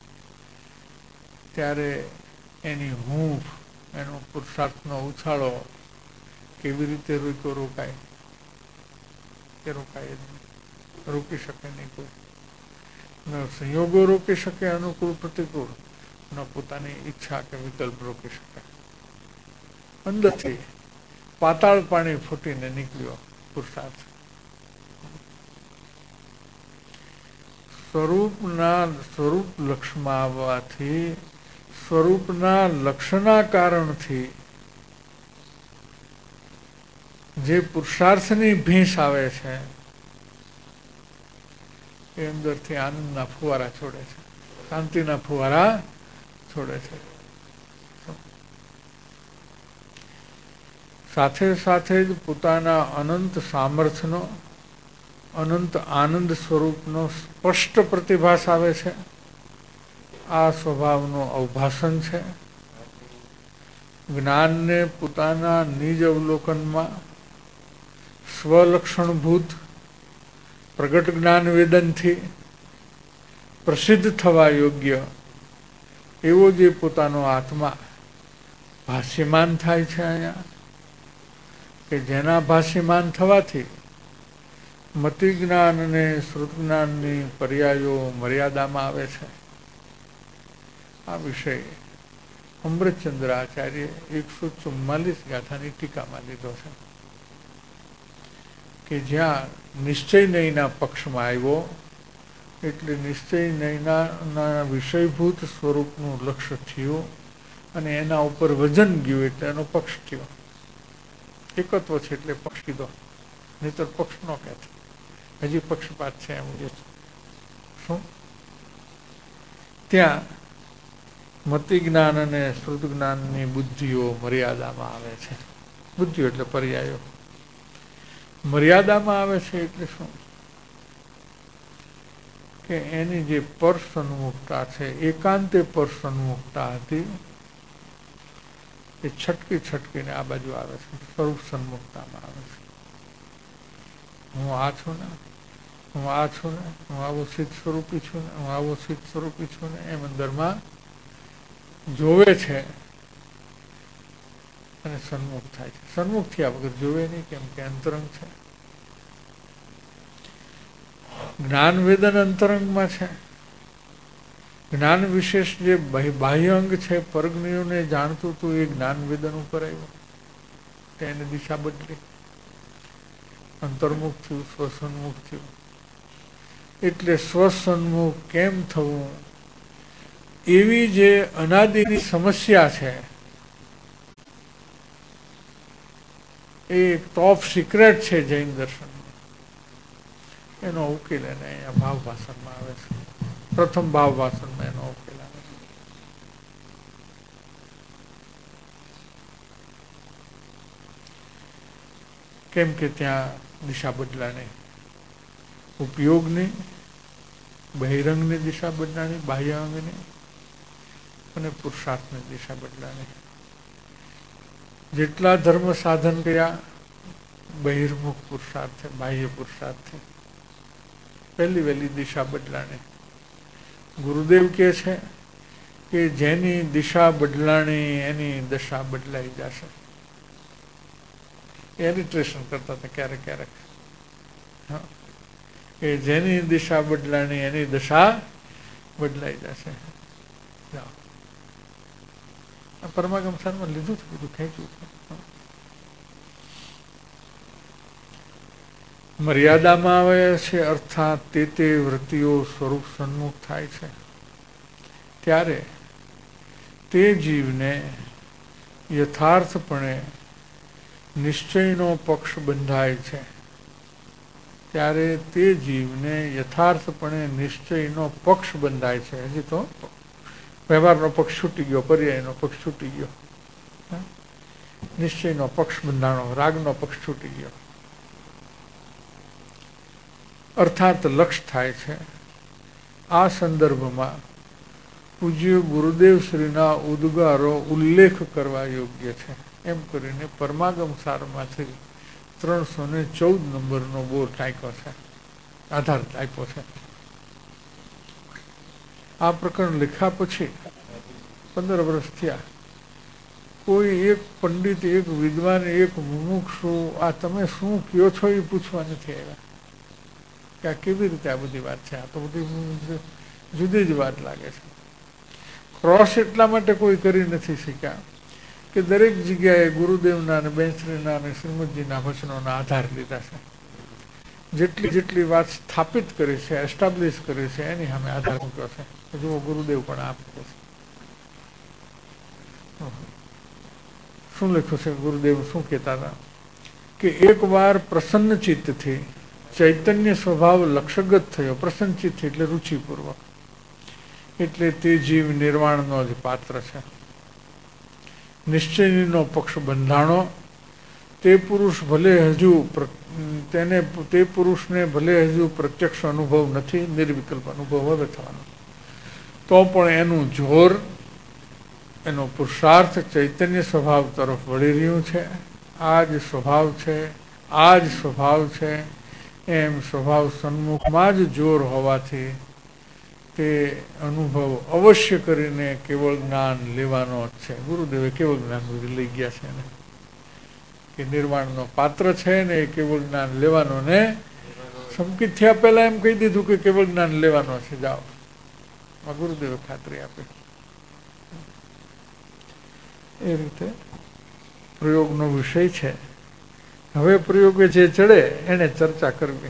ત્યારે એની હૂંફ, એનો પુરુષાર્થનો ઉછાળો કેવી રીતે રોક્યો રોકાય? કે રોકાય જ નહીં, રોકી શકે નહીં કોઈ. ન સંયોગો રોકી શકે અનુકૂળ પ્રતિકૂળ, ન પોતાની ઈચ્છા કે વિકલ્પ રોકી શકે. અંદરથી પાતાળ પાણી ફૂટીને નીકળ્યો પુરુષાર્થ. સ્વરૂપના સ્વરૂપ લક્ષમાં આવવાથી, સ્વરૂપના લક્ષના કારણથી જે પુરુષાર્થની ભેંસ આવે છે, એ અંદરથી આનંદના ફુવારા છોડે છે, શાંતિના ફુવારા છોડે છે. સાથે સાથે જ પોતાના અનંત સામર્થ્યનો, અનંત આનંદ સ્વરૂપનો સ્પષ્ટ પ્રતિભાસ આવે છે. આ સ્વભાવનું અવભાષણ છે. જ્ઞાનને પોતાના નિજ અવલોકનમાં સ્વલક્ષણભૂત પ્રગટ જ્ઞાન વેદનથી પ્રસિદ્ધ થવા યોગ્ય એવો જે પોતાનો આત્મા ભાષ્યમાન થાય છે અહીંયા, કે જેના ભાષ્યમાન થવાથી મતિ જ્ઞાન અને શ્રુત જ્ઞાનની પર્યાયો મર્યાદામાં આવે છે. આ વિષય અમૃતચંદ્ર આચાર્ય એકસો ચુમ્માલીસ ગાથાની ટીકામાં લીધો છે, કે જ્યાં નિશ્ચય નયના પક્ષમાં આવ્યો, એટલે નિશ્ચય નયના વિષયભૂત સ્વરૂપનું લક્ષ્ય થયું અને એના ઉપર વજન ગયું એટલે એનો પક્ષ થયો. એકત્વ છે એટલે પક્ષ કીધો, નહીતર પક્ષ ન કહેતો. હજી પક્ષપાત છે એમ કે શું? ત્યાં મતિ જ્ઞાન અને શ્રુત જ્ઞાનની બુદ્ધિઓ મર્યાદામાં આવે છે. બુદ્ધિઓ એટલે પર્યાયો મર્યાદામાં આવે છે. એટલે શું? કે એની જે પર સન્મુખતા છે, એકાંતે પર સન્મુખતા હતી, એ છટકી છટકીને આ બાજુ આવે છે, સ્વરૂપ સન્મુખતામાં આવે છે. હું આ છું ને, હું આ છું ને, હું આવો સિદ્ધ સ્વરૂપી છું ને, હું આવો સિદ્ધ સ્વરૂપી છું ને, એમ અંદરમાં જોવે છે અને સન્મુખ થાય છે. સન્મુખ થયા વગર જોવે નહીં, કેમ કે અંતરંગ છે. જ્ઞાન વેદન અંતરંગમાં છે. જ્ઞાન વિશેષ જે બાહ્ય અંગ છે, પરજ્ઞોને જાણતું હતું, એ જ્ઞાન વેદન ઉપર આવ્યું, તેને દિશા બદલી, અંતર્મુખ થયું, સ્વસન્મુખ થયું. એટલે સ્વસન્મુખ કેમ થવું, એવી જે અનાદિની સમસ્યા છે, એ ટોપ સિક્રેટ છે જૈન દર્શન. એનો ઉકેલ એને અહીંયા ભાવ ભાષણમાં આવે છે. પ્રથમ ભાવ ભાષણમાં એનો ઉકેલ આવે છે. કેમ કે ત્યાં દિશા બદલાની, ઉપયોગની, બહિરંગની દિશા બદલાની, બાહ્ય અંગની અને પુરુષાર્થની દિશા બદલાની. જેટલા ધર્મ સાધન કર્યા, બહિર્મુખ પુરુષાર્થ, બાહ્ય પુરુષાર્થ, પહેલી વહેલી દિશા બદલાણી. ગુરુદેવ કહે છે કે જેની દિશા બદલાણી એની દશા બદલાઈ જશે. એલિટ્રેશન કરતા હતા ક્યારેક ક્યારેક, કે જેની દિશા બદલાણી એની દશા બદલાઈ જશે. પરમાગમ સારમાં લીધું છે, બધું ખેંચ્યું છે. મર્યાદામાં આવે છે, અર્થાત તે તે વૃત્તિઓ સ્વરૂપ સન્મુખ થાય છે, ત્યારે તે જીવને યથાર્થપણે નિશ્ચયનો પક્ષ બંધાય છે. ત્યારે તે જીવને યથાર્થપણે નિશ્ચયનો પક્ષ બંધાય છે. હજી તો વ્યવહારનો પક્ષ છૂટી ગયો, પર્યાયનો પક્ષ છૂટી ગયો. નિશ્ચયનો પક્ષ બંધાણો, રાગનો પક્ષ છૂટી ગયો. અર્થાત લક્ષ થાય છે. આ સંદર્ભમાં પૂજ્ય ગુરુદેવ શ્રીના ઉદ્ગારો ઉલ્લેખ કરવા યોગ્ય છે. એમ કરીને પરમાગમ સારમાંથી ત્રણસો ને ચૌદ નંબરનો બોર ટાંક્યો છે, આધાર આપ્યો છે. આ પ્રકરણ લખ્યા પછી પંદર વર્ષ થયા. કોઈ એક પંડિત, એક વિદ્વાન, એક મુમુક્ષુ આ તમે શું કયો છો એ પૂછવા નથી આવ્યા કે આ કેવી રીતે આ બધી વાત છે. આ તો બધી જુદી જ વાત લાગે છે. ક્રોસ એટલા માટે કોઈ કરી નથી શીખ્યા કે દરેક જગ્યાએ ગુરુદેવના અને બેનશ્રીના અને શ્રીમદજીના વચનોના આધાર લીધા છે. જેટલી જેટલી વાત સ્થાપિત કરી છે, એસ્ટાબ્લિશ કરી છે, એની સામે આધાર મૂક્યો છે. જુઓ ગુરુદેવ પણ આ મૂકે છે. શું લખ્યું છે? ગુરુદેવ શું કહેતા હતા કે એક વાર પ્રસન્ન ચિત્તથી ચૈતન્ય સ્વભાવ લક્ષગત થયો. પ્રસન્ન ચિત્ત એટલે રુચિપૂર્વક, એટલે તે જીવ નિર્વાણનો જ પાત્ર છે. નિશ્ચયનો પક્ષ બંધાણો. તે પુરુષ ભલે હજુ તેને તે પુરુષને ભલે હજુ પ્રત્યક્ષ અનુભવ નથી, નિર્વિકલ્પ અનુભવ હવે થવાનો, તો પણ એનું જોર, એનો પુરુષાર્થ ચૈતન્ય સ્વભાવ તરફ વળી રહ્યું છે. આ જ સ્વભાવ છે, આ જ સ્વભાવ છે. એમ સ્વભાવ સન્મુખમાં જ જોર હોવાથી તે અનુભવ અવશ્ય કરીને કેવળ જ્ઞાન લેવાનો જ છે. ગુરુદેવે કેવળ જ્ઞાન લઈ ગયા છે ને કે નિર્વાણનો પાત્ર છે ને એ કેવળ જ્ઞાન લેવાનો, ને સંકિત થયા પહેલા એમ કહી દીધું કે કેવળ જ્ઞાન લેવાનો છે, જાઓ. ગુરુદેવે ખાતરી આપી. એ રીતે પ્રયોગનો વિષય છે. હવે પ્રયોગે જે ચડે એને ચર્ચા કરવી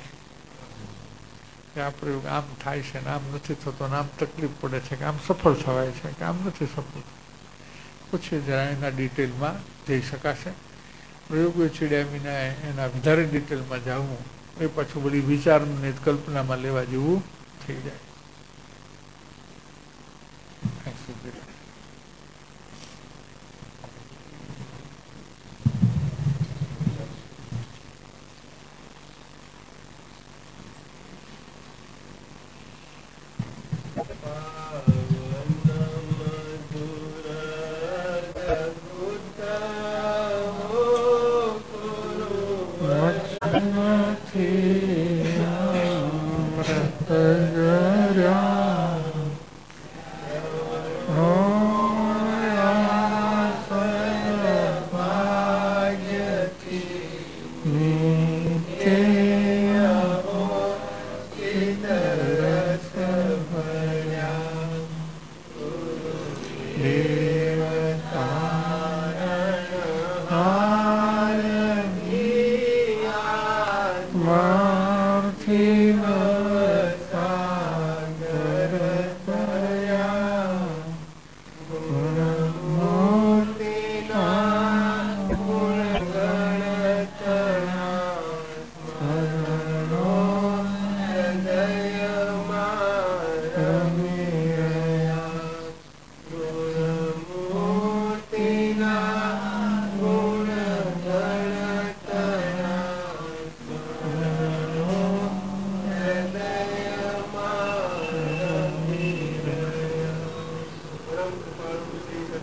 કે આ પ્રયોગ આમ થાય છે ને આમ નથી થતો, ને આમ તકલીફ પડે છે, કે આમ સફળ થવાય છે, કે આમ નથી સફળ. પછી જરા એના ડિટેલમાં જઈ શકાશે. પ્રયોગો ચડ્યા વિના એના વધારે ડિટેલમાં જવું એ પાછું બધી વિચારની કલ્પનામાં લેવા જેવું થઈ જાય.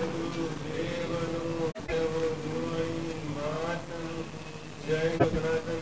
જય